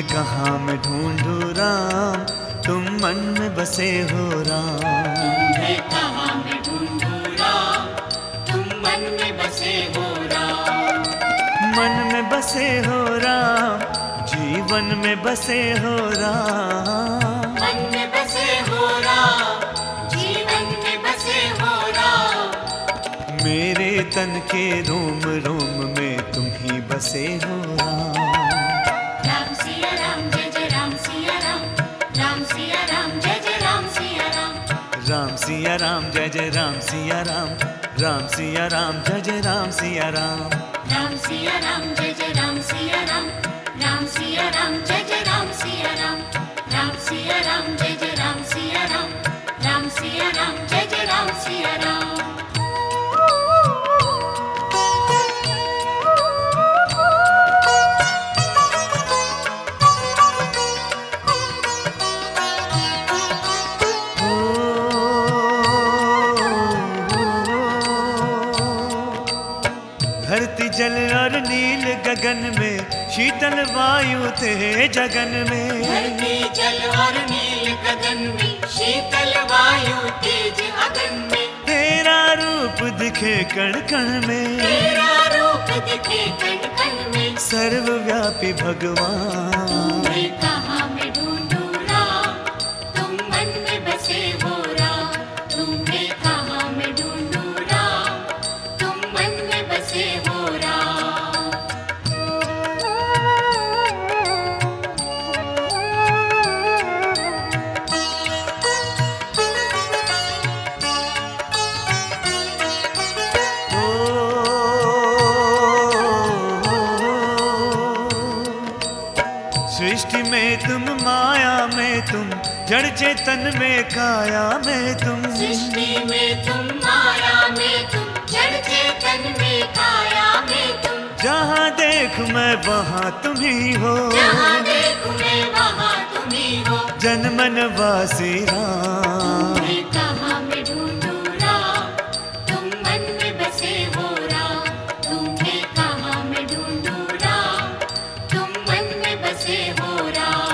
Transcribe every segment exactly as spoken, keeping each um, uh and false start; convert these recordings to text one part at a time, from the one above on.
कहाँ मैं ढूंढूं राम, तुम मन में बसे हो राम। तुम्हें कहाँ मैं ढूंढूं राम, तुम मन में बसे हो राम। मन में बसे हो राम, जीवन में बसे हो राम। मन में बसे हो राम, जीवन में बसे हो राम। मेरे तन के रोम रोम में तुम ही बसे हो राम। राम सिया राम जय जय राम सिया राम, राम सिया राम जय जय राम सिया राम। राम सिया राम जय जय राम सिया राम, राम सिया राम जय जय राम सिया राम। राम सिया राम जय जय राम सिया राम, राम सिया राम जय जय राम सिया राम। राम सिया राम जय जय राम सिया राम, राम सिया राम जय जय राम सिया राम। धरती जल और नील गगन में, शीतल वायु थे जगन में। धरती जल और नील गगन में, शीतल वायु तेज अगन में। तेरा रूप दिखे कण कण में, तेरा रूप दिखे कण कण में। सर्वव्यापी भगवान। तुम्हें कहाँ मैं ढूंढूं राम, तुम मन में बसे हो राम। तुम्हें कहाँ मैं ढूंढूं राम, तुम मन में बसे हो राम। सृष्टि में तुम, माया में तुम, जड़ चेतन में काया में तुम। सृष्टि में तुम, माया में तुम, जड़ चेतन में काया में तुम। जहाँ देख मैं वहाँ तुम ही हो, जहाँ देखूं मैं वहाँ तुम ही हो। जन मन वासी राम। तुम्हें कहाँ मैं ढूंढूं राम, तुम मन में बसे हो राम। तुम्हें कहाँ मैं ढूंढूं राम, तुम मन में बसे हो राम।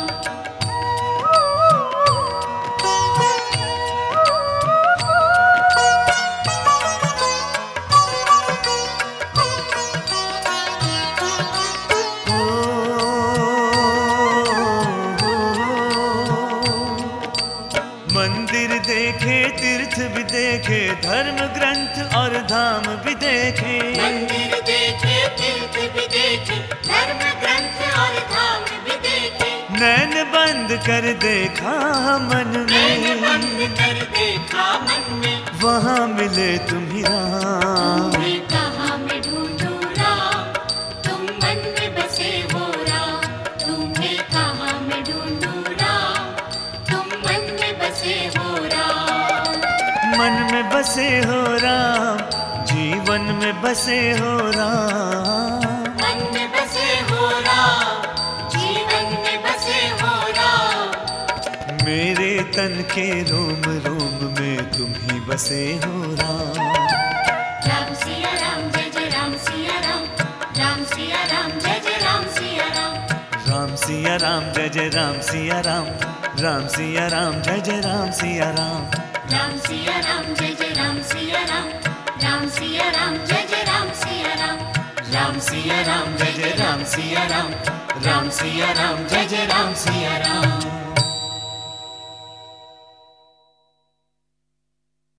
मंदिर देखे, तीर्थ भी देखे, धर्म ग्रंथ और धाम भी देखे। मंदिर देखे, तीर्थ भी देखे, धर्म ग्रंथ और धाम भी देखे। नैन बंद कर देखा मन मैंने में, बंद कर देखा मन में। वहाँ मिले तुम ही राम। तुम्हें कहाँ मैं ढूंढूं राम, तुम मन में बसे हो राम। तुम्हें कहाँ मैं ढूंढूं राम, तुम मन में बसे हो राम। मन में बसे हो राम, जीवन में बसे हो राम। मन में बसे हो राम, जीवन में बसे हो राम। मेरे तन के रोम रोम में तुम ही बसे हो राम। राम सिया राम जय जय राम सिया राम, राम सिया राम जय जय राम सिया राम। राम सिया राम जय जय राम सिया राम, राम सिया राम जय जय राम सिया राम। राम सिया राम जय जय राम सिया राम, राम सिया राम जय जय राम सिया राम। राम सिया राम जय जय राम सिया राम, राम सिया राम जय जय राम सिया राम।